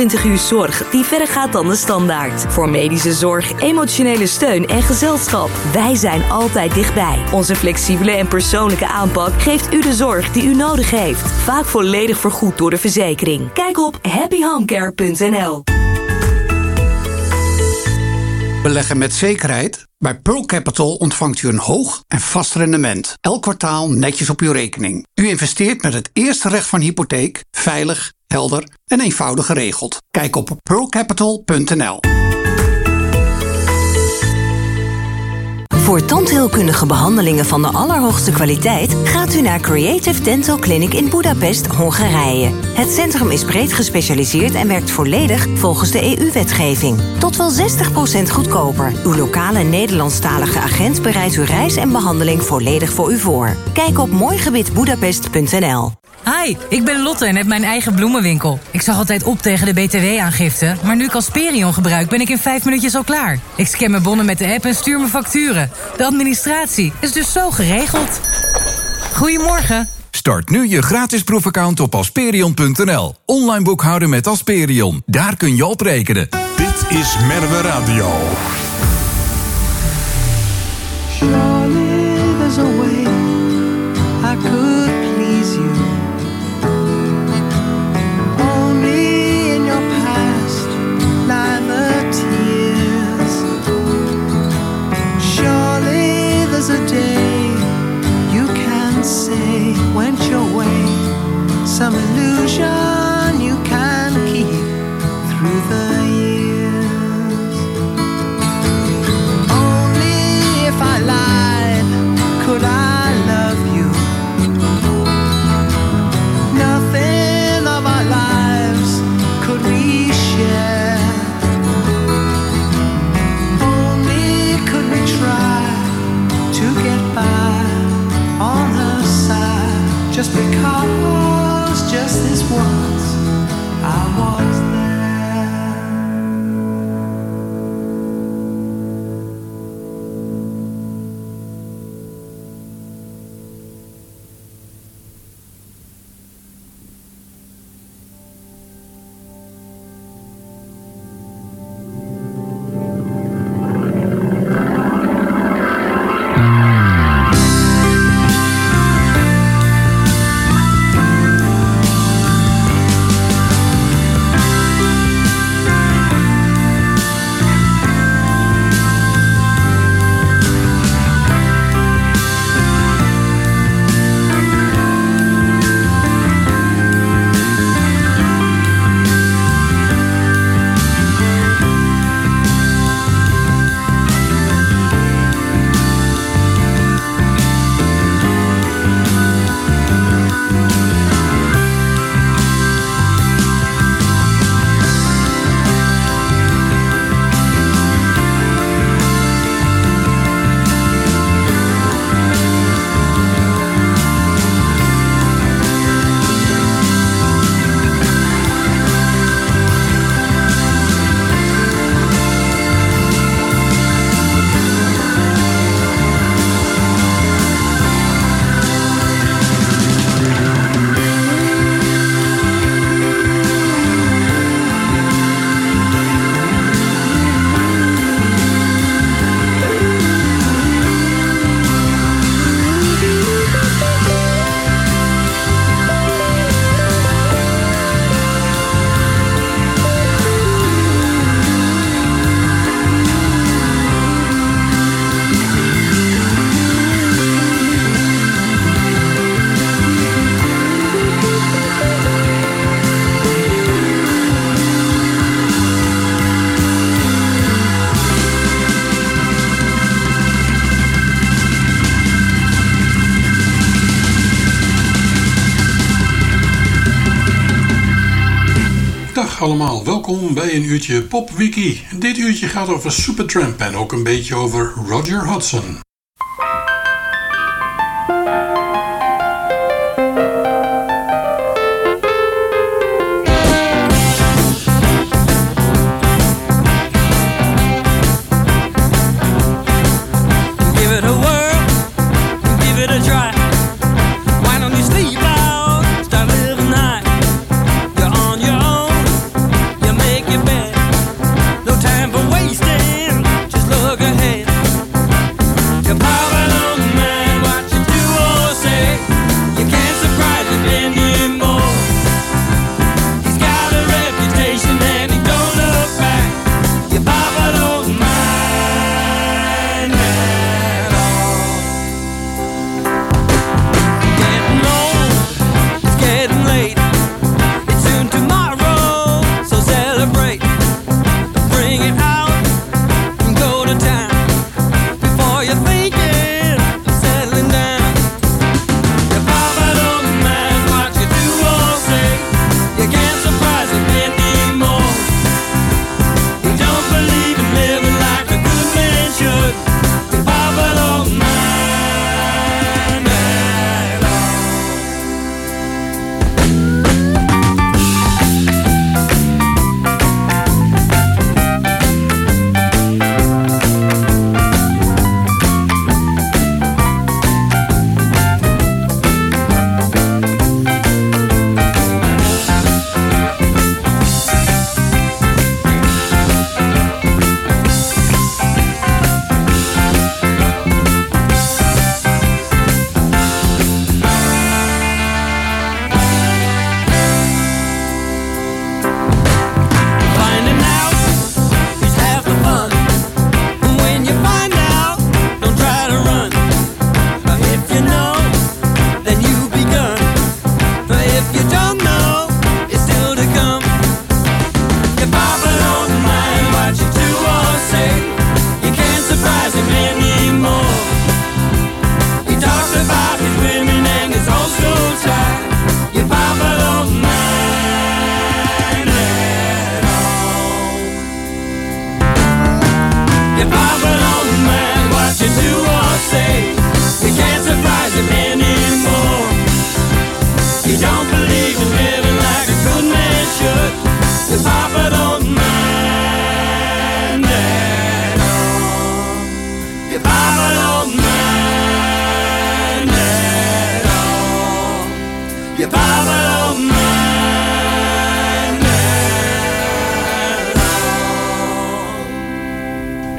24 uur zorg die verder gaat dan de standaard. Voor medische zorg, emotionele steun en gezelschap. Wij zijn altijd dichtbij. Onze flexibele en persoonlijke aanpak geeft u de zorg die u nodig heeft. Vaak volledig vergoed door de verzekering. Kijk op happyhomecare.nl. Beleggen met zekerheid? Bij Pearl Capital ontvangt u een hoog en vast rendement. Elk kwartaal netjes op uw rekening. U investeert met het eerste recht van hypotheek, veilig, helder en eenvoudig geregeld. Kijk op pearlcapital.nl. Voor tandheelkundige behandelingen van de allerhoogste kwaliteit gaat u naar Creative Dental Clinic in Budapest, Hongarije. Het centrum is breed gespecialiseerd en werkt volledig volgens de EU-wetgeving. Tot wel 60% goedkoper. Uw lokale Nederlandstalige agent bereidt uw reis en behandeling volledig voor u voor. Kijk op mooigebiedbudapest.nl. Hi, ik ben Lotte en heb mijn eigen bloemenwinkel. Ik zag altijd op tegen de btw-aangifte, maar nu ik Asperion gebruik ben ik in 5 minuutjes al klaar. Ik scan mijn bonnen met de app en stuur mijn facturen. De administratie is dus zo geregeld. Goedemorgen. Start nu je gratis proefaccount op Asperion.nl. Online boekhouden met Asperion. Daar kun je op rekenen. Dit is Merwe Radio. Surely there's a way I could please you. Only in your past lie the tears. Surely there's a day you can say went your way. Some illusion you can keep through the years. Only if I lied could I love you. Nothing of our lives could we share. Only could we try to get by on her side. Just because, just this once, I was there. Allemaal, welkom bij een uurtje PopWiki. Dit uurtje gaat over Supertramp en ook een beetje over Roger Hodgson. You're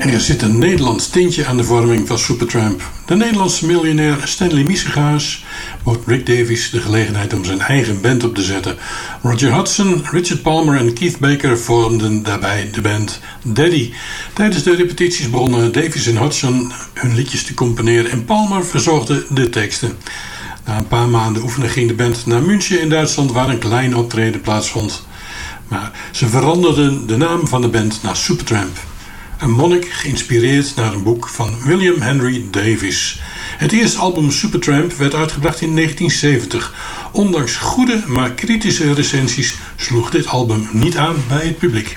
Er zit een Nederlands tintje aan de vorming van Supertramp. De Nederlandse miljonair Stanley Miesegaas bood Rick Davies de gelegenheid om zijn eigen band op te zetten. Roger Hudson, Richard Palmer en Keith Baker vormden daarbij de band Daddy. Tijdens de repetities begonnen Davies en Hudson hun liedjes te componeren en Palmer verzorgde de teksten. Na een paar maanden oefenen ging de band naar München in Duitsland, waar een klein optreden plaatsvond. Maar ze veranderden de naam van de band naar Supertramp. Een monnik geïnspireerd naar een boek van William Henry Davies. Het eerste album Supertramp werd uitgebracht in 1970. Ondanks goede maar kritische recensies sloeg dit album niet aan bij het publiek.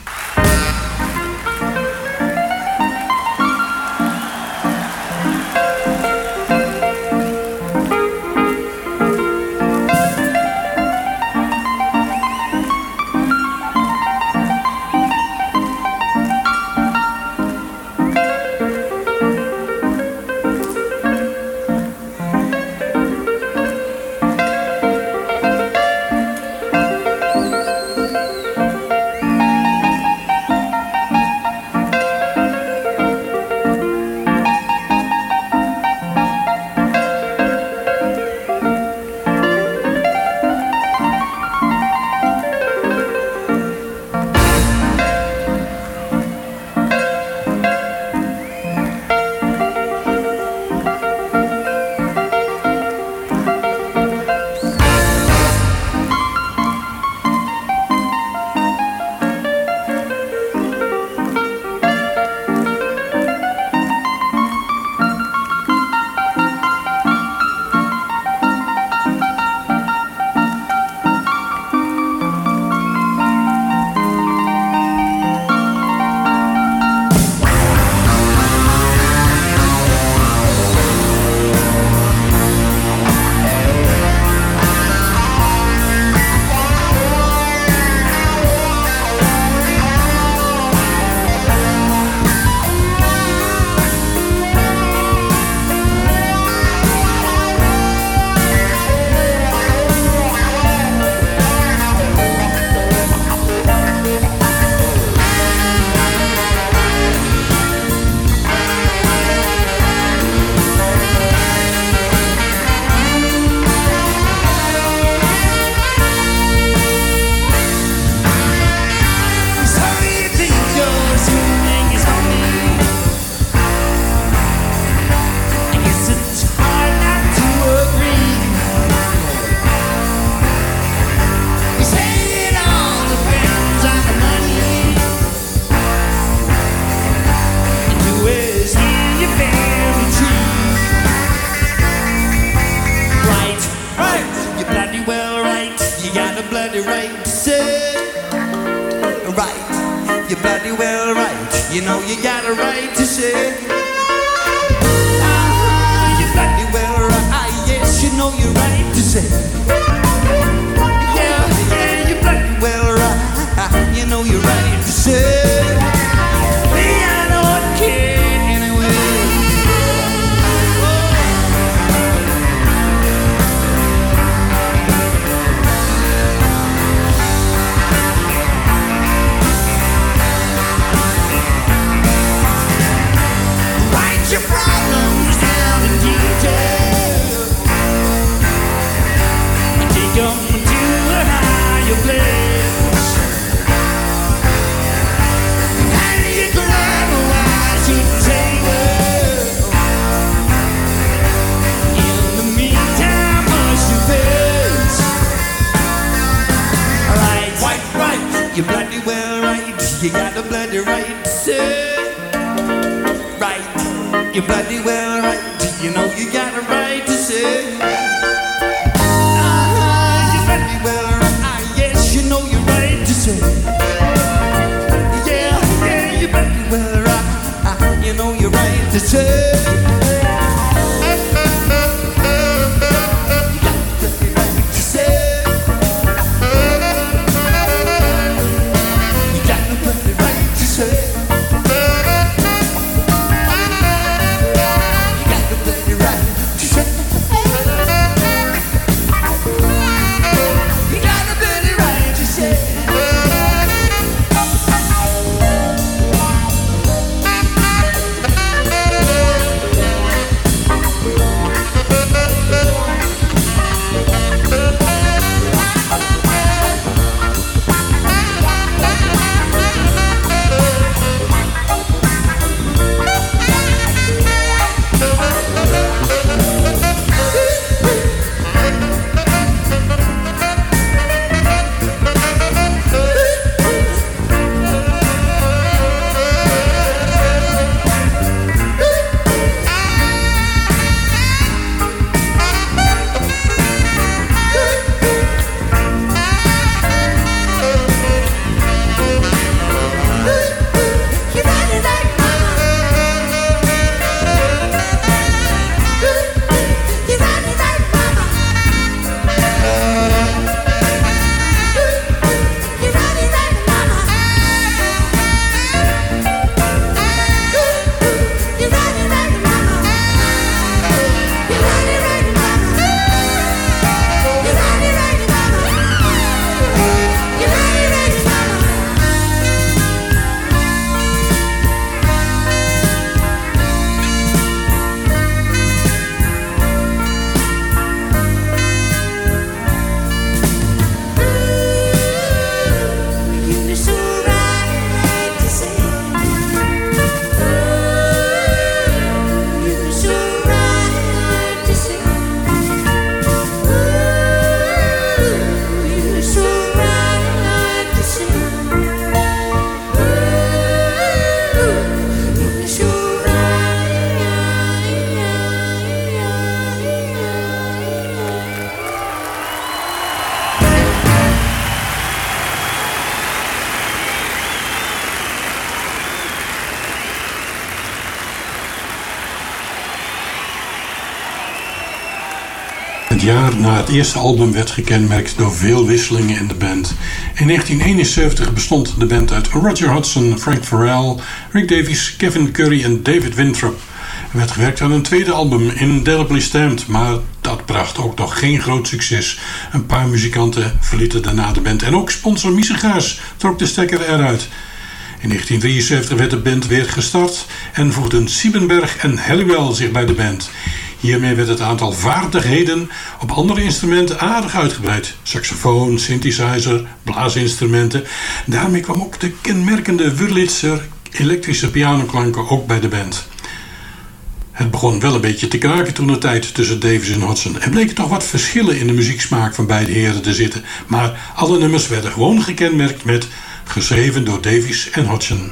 Het jaar na het eerste album werd gekenmerkt door veel wisselingen in de band. In 1971 bestond de band uit Roger Hodgson, Frank Farrell, Rick Davies, Kevin Curry en David Winthrop. Er werd gewerkt aan een tweede album, Indelibly Stamped, maar dat bracht ook nog geen groot succes. Een paar muzikanten verlieten daarna de band en ook sponsor Misegaas trok de stekker eruit. In 1973 werd de band weer gestart en voegden Siebenberg en Halliwell zich bij de band. Hiermee werd het aantal vaardigheden op andere instrumenten aardig uitgebreid. Saxofoon, synthesizer, blaasinstrumenten. Daarmee kwam ook de kenmerkende Wurlitzer elektrische pianoklanken ook bij de band. Het begon wel een beetje te kraken toen de tijd tussen Davies en Hodgson. Er bleken toch wat verschillen in de muzieksmaak van beide heren te zitten. Maar alle nummers werden gewoon gekenmerkt met geschreven door Davies en Hodgson.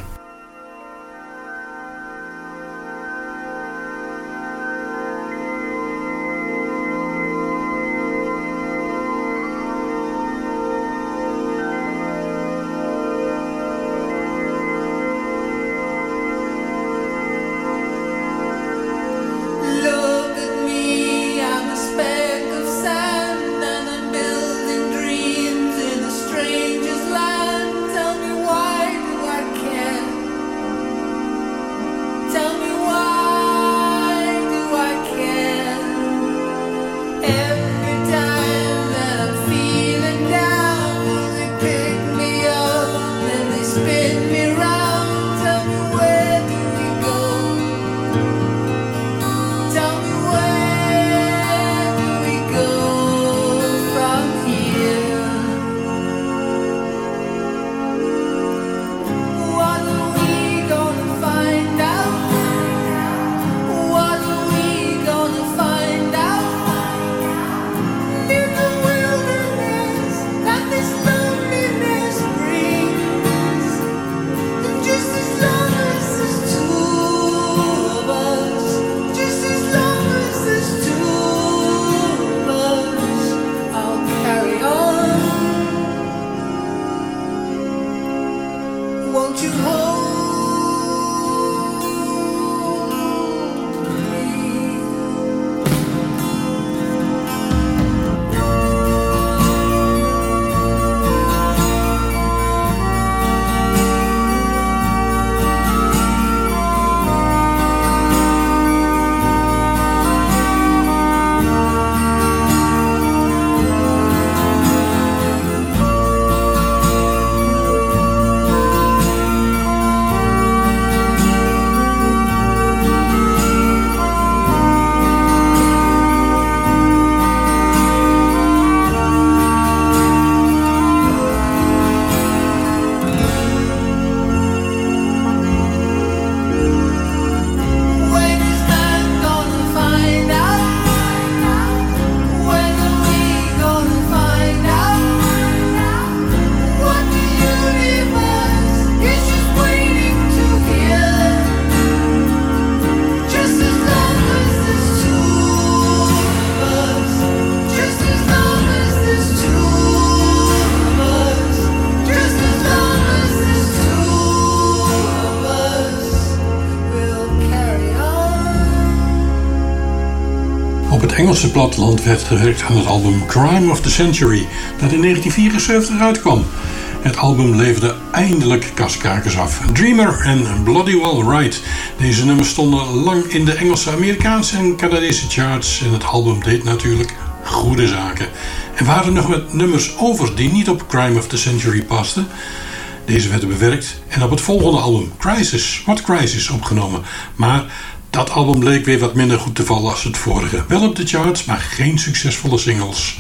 Engelse platteland werd gewerkt aan het album Crime of the Century, dat in 1974 uitkwam. Het album leverde eindelijk kaskakers af. Dreamer en Bloody Well Right. Deze nummers stonden lang in de Engelse, Amerikaanse en Canadese charts en het album deed natuurlijk goede zaken. Er waren nog wat nummers over die niet op Crime of the Century pasten. Deze werden bewerkt en op het volgende album Crisis, What Crisis, opgenomen. Maar dat album bleek weer wat minder goed te vallen als het vorige. Wel op de charts, maar geen succesvolle singles.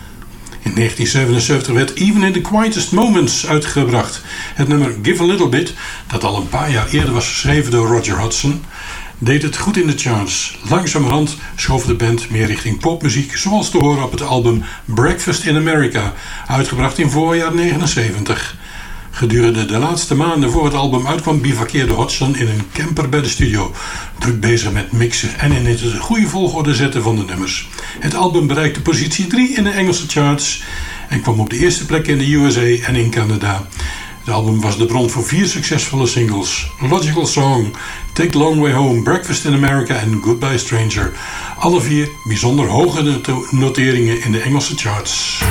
In 1977 werd Even in the Quietest Moments uitgebracht. Het nummer Give a Little Bit, dat al een paar jaar eerder was geschreven door Roger Hodgson, deed het goed in de charts. Langzamerhand schoof de band meer richting popmuziek, zoals te horen op het album Breakfast in America, uitgebracht in voorjaar 79. Gedurende de laatste maanden voor het album uitkwam bivakkeerde Hodgson in een camper bij de studio, druk bezig met mixen en in de goede volgorde zetten van de nummers. Het album bereikte positie 3 in de Engelse charts en kwam op de eerste plek in de USA en in Canada. Het album was de bron voor 4 succesvolle singles: Logical Song, Take the Long Way Home, Breakfast in America en Goodbye Stranger. Alle 4 bijzonder hoge noteringen in de Engelse charts.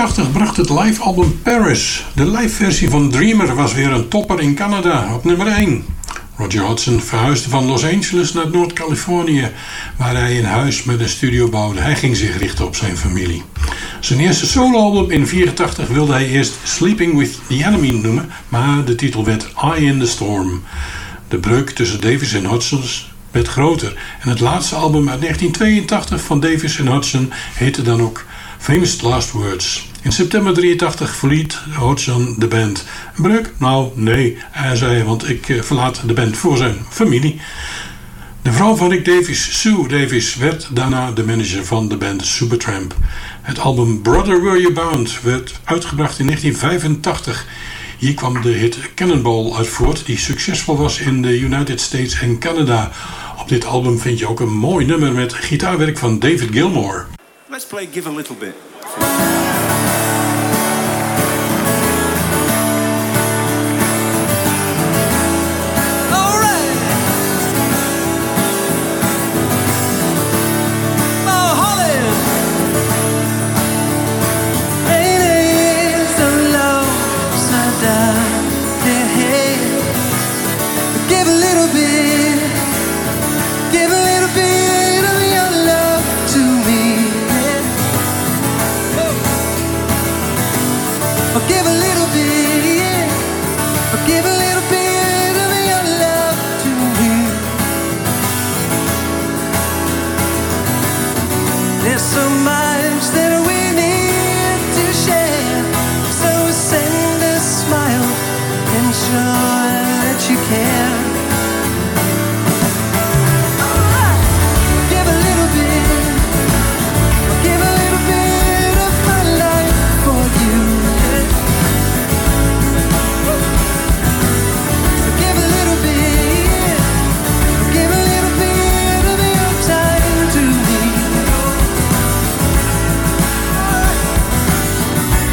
1983 bracht het live-album Paris. De live-versie van Dreamer was weer een topper in Canada, op nummer 1. Roger Hodgson verhuisde van Los Angeles naar Noord-Californië, waar hij een huis met een studio bouwde. Hij ging zich richten op zijn familie. Zijn eerste soloalbum in 1984 wilde hij eerst Sleeping with the Enemy noemen, maar de titel werd Eye in the Storm. De breuk tussen Davis en Hodgson werd groter en het laatste album uit 1982 van Davis en Hodgson heette dan ook Famous Last Words. In september 1983 verliet Hodgson de band. Een breuk? Nou, nee, hij zei, want ik verlaat de band voor zijn familie. De vrouw van Rick Davis, Sue Davis, werd daarna de manager van de band Supertramp. Het album Brother Where You Bound werd uitgebracht in 1985. Hier kwam de hit Cannonball uit voort, die succesvol was in de United States en Canada. Op dit album vind je ook een mooi nummer met gitaarwerk van David Gilmour. Let's play Give a Little Bit.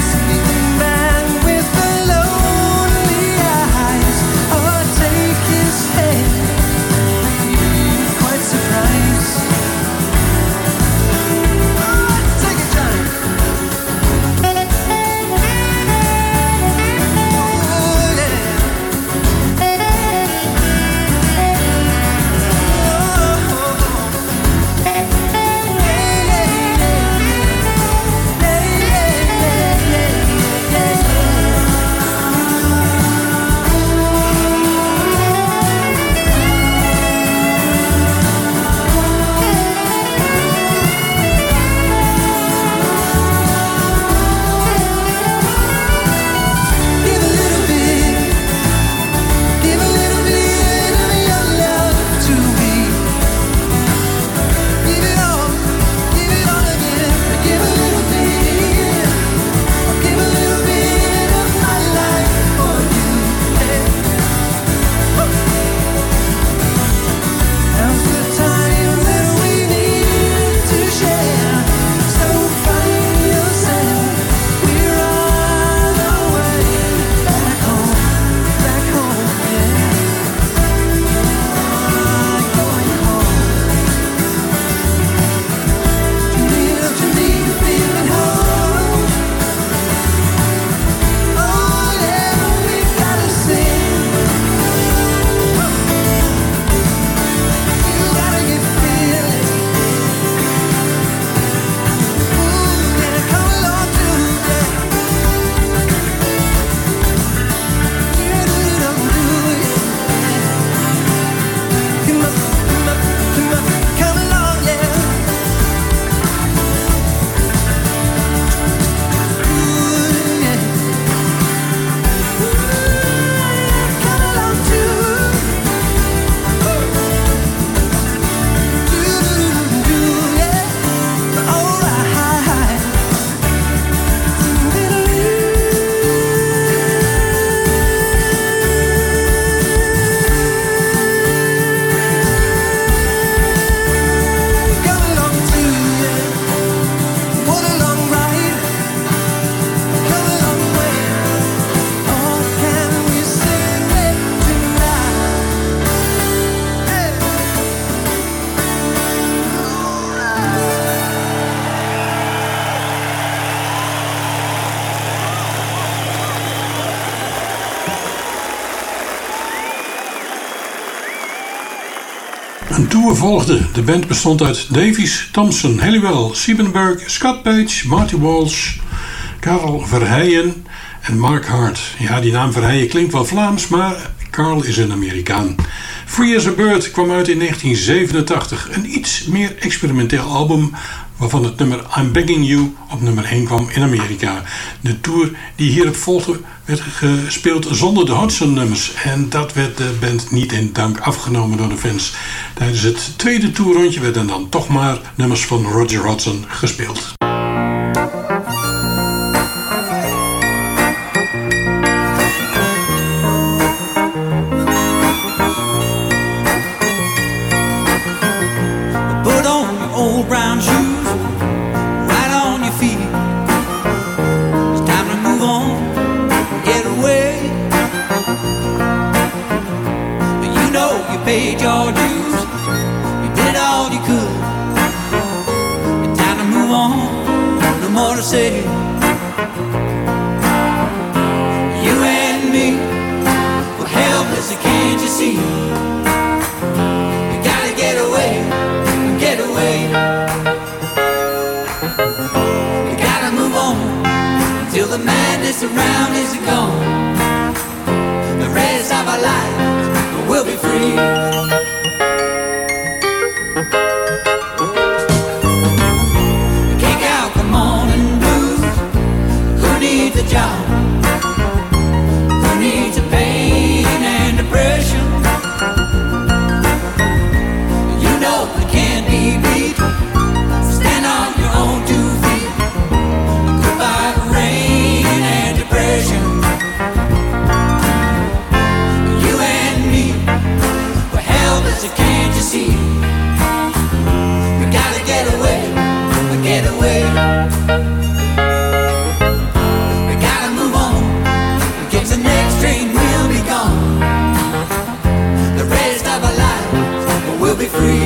Take it Een tour volgde. De band bestond uit Davies, Thompson, Halliwell, Siebenberg, Scott Page, Marty Walsh, Karel Verheijen en Mark Hart. Ja, die naam Verheijen klinkt wel Vlaams, maar Karl is een Amerikaan. Free as a Bird kwam uit in 1987. Een iets meer experimenteel album waarvan het nummer I'm Begging You op nummer 1 kwam in Amerika. De tour die hierop volgde werd gespeeld zonder de Hodgson-nummers. En dat werd de band niet in dank afgenomen door de fans. Tijdens het tweede tourrondje werden dan toch maar nummers van Roger Hodgson gespeeld. Put on your old brown shoes, right on your feet. It's time to move on, get away. You know you paid your dues, you did all you could. It's time to move on, no more to say. You and me, we're helpless, can't you see? You gotta get away. Get away. We gotta move on till the madness around is gone. The rest of our lives will be free. Kick out the morning blues. Who needs a job? Who needs a pain and depression? You know it can't be beat. Stand on your own 2 feet. Goodbye rain and depression. You and me, we're helpless, can't you see? We gotta get away, get away. We gotta move on. Get the next train, we'll be gone. The rest of our lives will be free.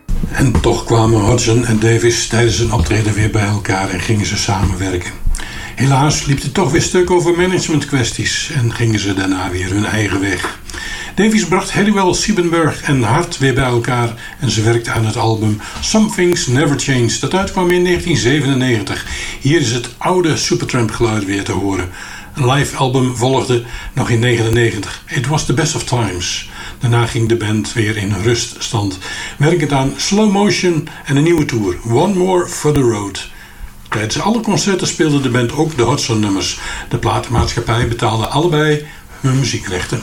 En toch kwamen Hodgson en Davis tijdens een optreden weer bij elkaar en gingen ze samenwerken. Helaas liep het toch weer stuk over managementkwesties en gingen ze daarna weer hun eigen weg. Davies bracht Halliwell, Siebenberg en Hart weer bij elkaar en ze werkte aan het album Some Things Never Change, dat uitkwam in 1997. Hier is het oude Supertramp geluid weer te horen. Een live album volgde nog in 1999. It was the best of times. Daarna ging de band weer in ruststand, werkend aan Slow Motion en een nieuwe tour, One More for the Road. Tijdens alle concerten speelde de band ook de Hudson nummers. De platenmaatschappij betaalde allebei hun muziekrechten.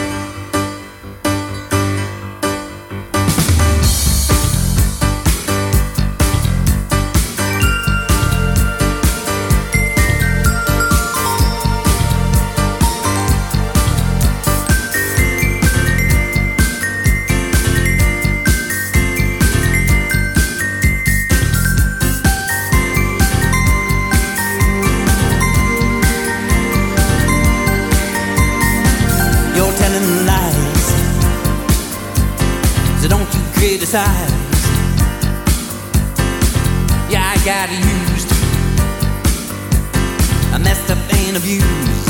Yeah, I got used, I messed up and abused.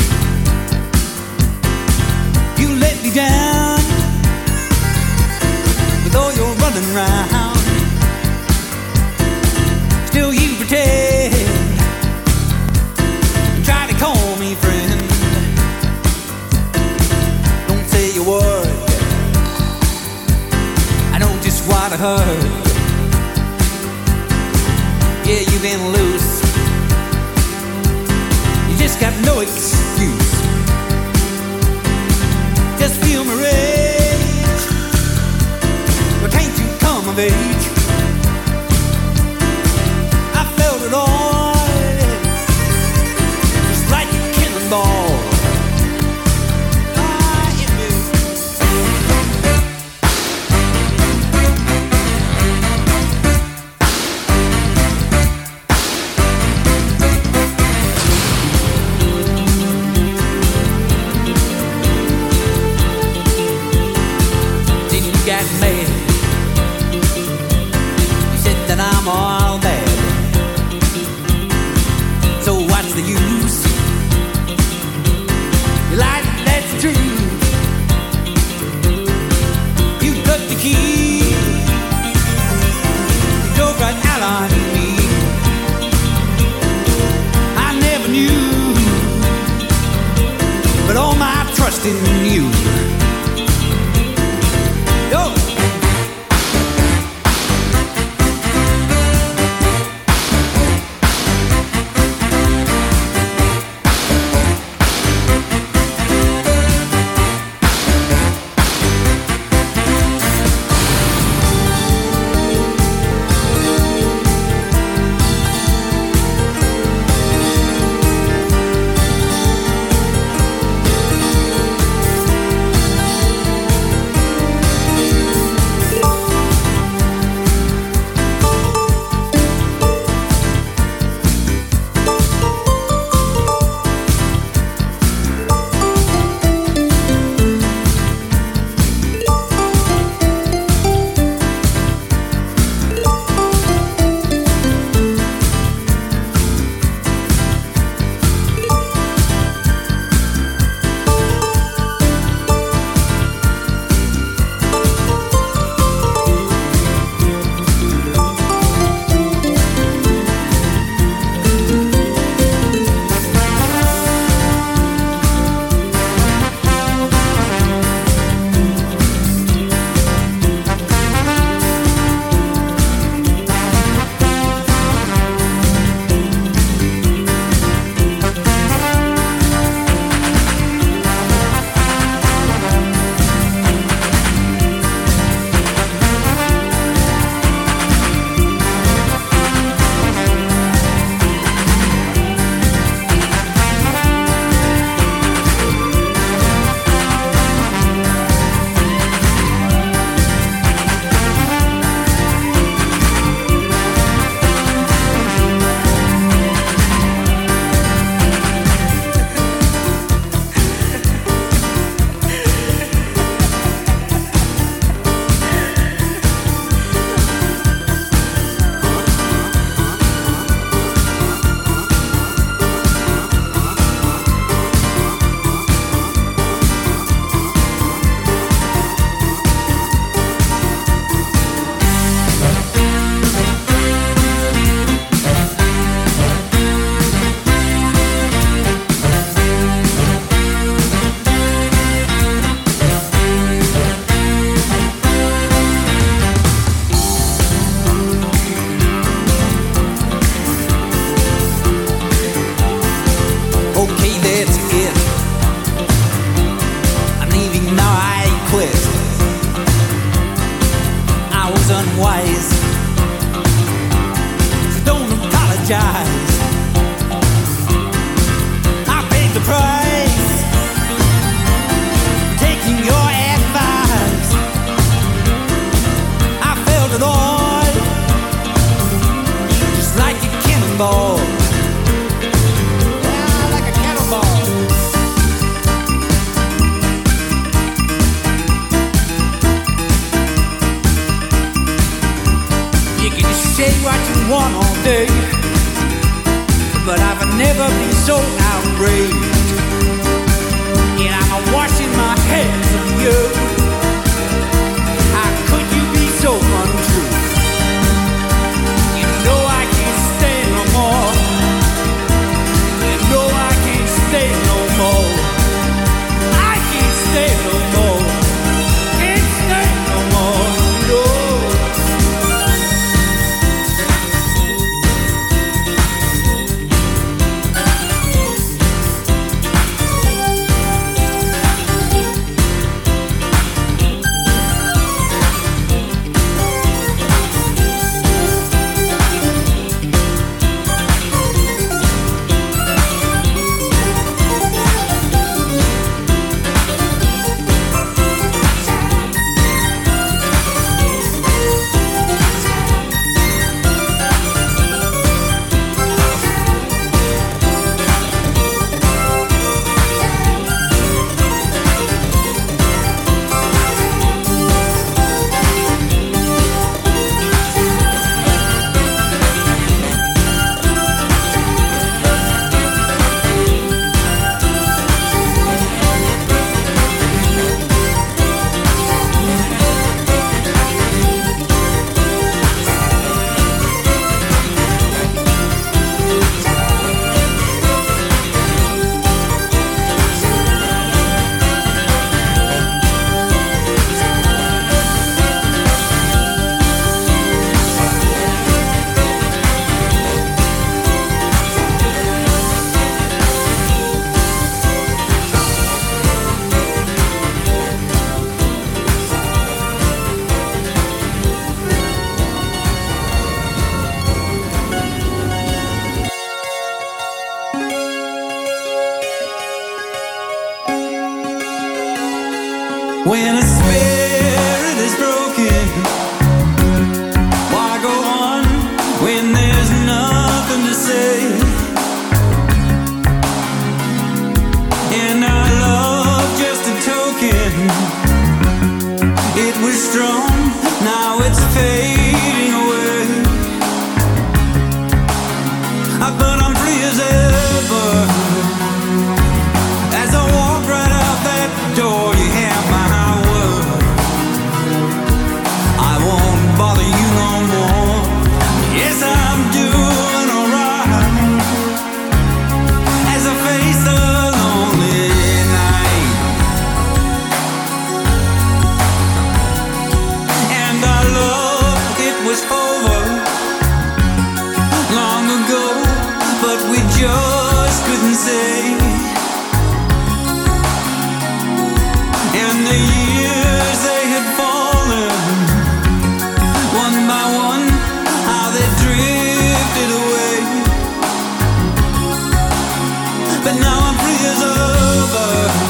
You let me down with all your running round. Still you pretend and try to call me friend. Don't say a word, I know just what I heard. Yeah, you've been loose, you just got no excuse. Just feel my rage, but can't you come of age? I felt it all, just like a cannonball. All bad, so what's the use? You like that's true. You cut the key, you drove right out on me. I never knew, but all my trust in you. Yo. day, but I've never been so outraged. And I'm washing my hands of you. How could you be so untrue? You know I can't stay no more. You know I can't stay no more. I can't stay no more. Can't stay no more. No. When a spirit is broken, why go on when there's nothing to say? And our love just a token. It was strong, now it's fading away. But I'm free as ever. As I walk right out that door, you have my word. I won't bother you no more. Yes, I'm doing alright. As I face the lonely night, and our love, it was over long ago, but we just couldn't say. And the years they had fallen, one by one, how they drifted away. But now I'm free as ever.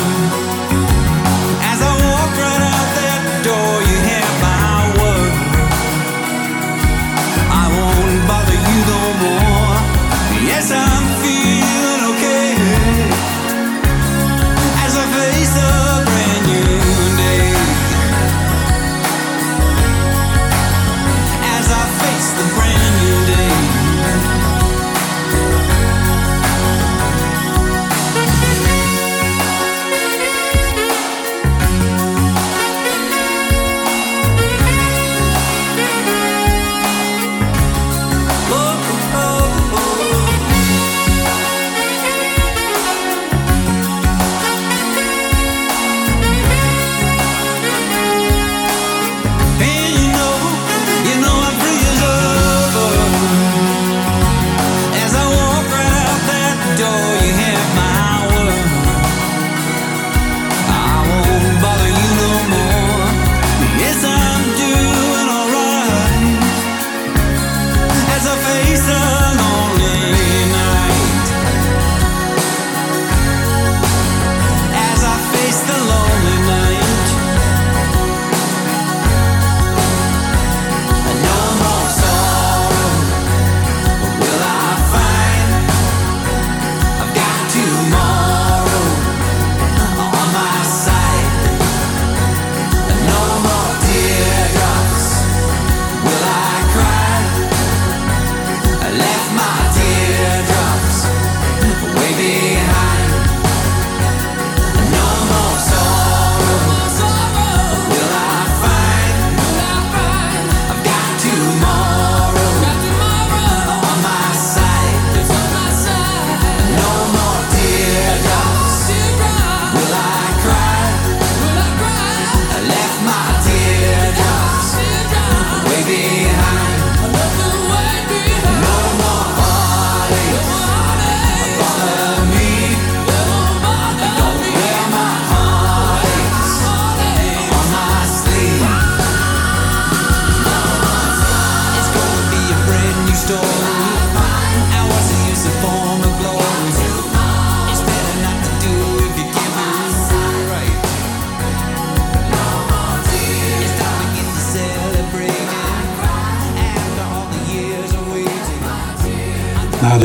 As I walk right out that door, you have my word. I won't bother you no more. Yes, I'm feeling okay. As I face the brand new day. As I face the brand new day.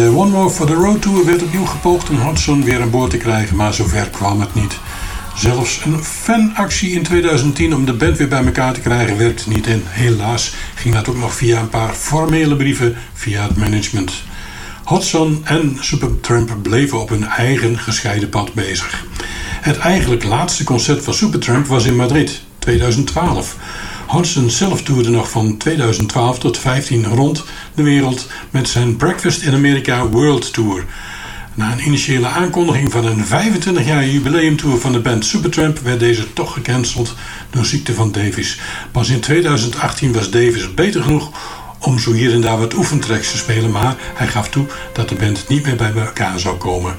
De One More for the Road Tour werd opnieuw gepoogd om Hodgson weer aan boord te krijgen, maar zover kwam het niet. Zelfs een fanactie in 2010 om de band weer bij elkaar te krijgen werkte niet en helaas ging dat ook nog via een paar formele brieven via het management. Hodgson en Supertramp bleven op hun eigen gescheiden pad bezig. Het eigenlijk laatste concert van Supertramp was in Madrid, 2012. Hodgson zelf toerde nog van 2012 tot 2015 rond de wereld met zijn Breakfast in America World Tour. Na een initiële aankondiging van een 25-jaar jubileumtour van de band Supertramp werd deze toch gecanceld door ziekte van Davis. Pas in 2018 was Davis beter genoeg om zo hier en daar wat oefentracks te spelen, maar hij gaf toe dat de band niet meer bij elkaar zou komen.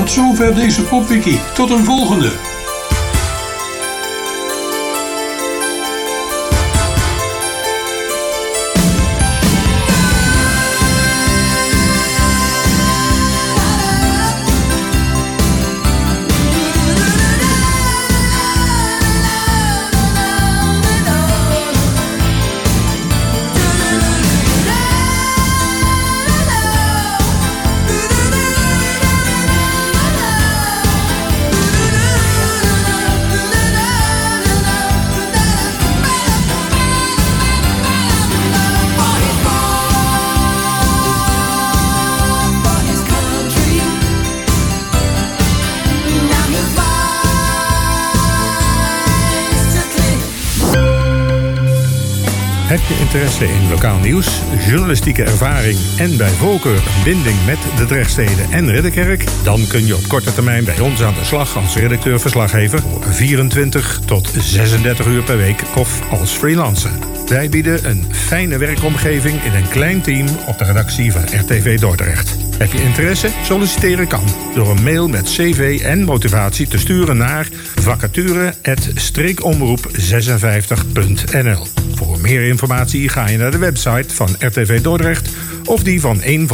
Tot zover deze popwiki. Tot een volgende. Heb je interesse in lokaal nieuws, journalistieke ervaring en bij voorkeur een binding met de Drechtsteden en Ridderkerk? Dan kun je op korte termijn bij ons aan de slag als redacteur-verslaggever voor 24 tot 36 uur per week of als freelancer. Wij bieden een fijne werkomgeving in een klein team op de redactie van RTV Dordrecht. Heb je interesse? Solliciteren kan door een mail met cv en motivatie te sturen naar vacature@streekomroep56.nl. Voor meer informatie ga je naar de website van RTV Dordrecht of die van een van